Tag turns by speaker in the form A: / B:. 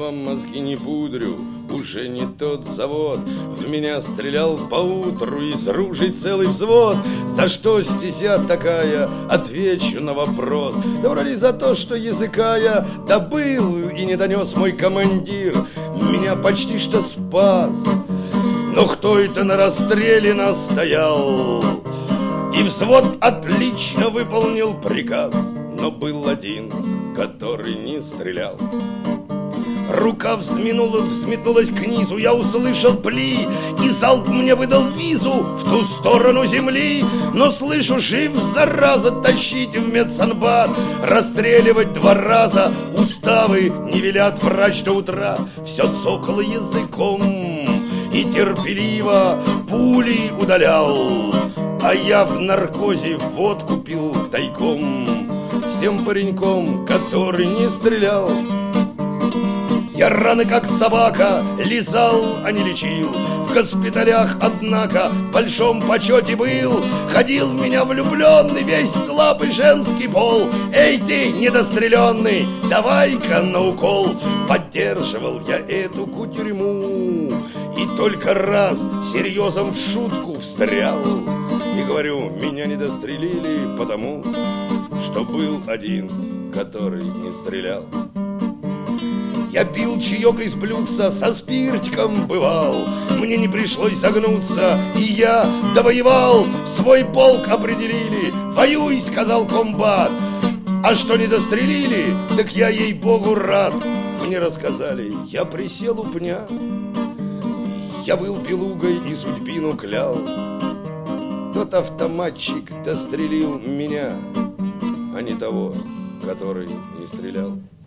A: вам мозги не пудрю, уже не тот завод. В меня стрелял поутру из ружей целый взвод. За что стезя такая? Отвечу на вопрос. Да вроде за то, что языка я добыл и не донес мой командир. Меня почти что спас. Но кто это на расстреле настоял? И взвод отлично выполнил приказ. Но был один, который не стрелял. Рука взметнулась к низу, я услышал пли, и залп мне выдал визу в ту сторону земли. Но слышу, жив, зараза, тащите в медсанбат. Расстреливать 2 раза уставы не велят, врач до утра все цокало языком и терпеливо пули удалял. А я в наркозе водку пил тайком с тем пареньком, который не стрелял. Я раны, как собака, лизал, а не лечил. В госпиталях, однако, в большом почете был. Ходил в меня влюбленный весь слабый женский пол. Эй ты, недостреленный, давай-ка на укол. Поддерживал я эту кутерьму и только раз серьезом в шутку встрял. И говорю, меня не дострелили потому, что был один, который не стрелял. Я пил чаек из блюдца, со спиртиком бывал. Мне не пришлось загнуться, и я довоевал. Свой полк определили, воюй, сказал комбат. А что не дострелили, так я, ей-богу, рад. Мне рассказали, я присел у пня. Я выл белугой и судьбину клял. Тот автоматчик дострелил меня, а не того, который не стрелял.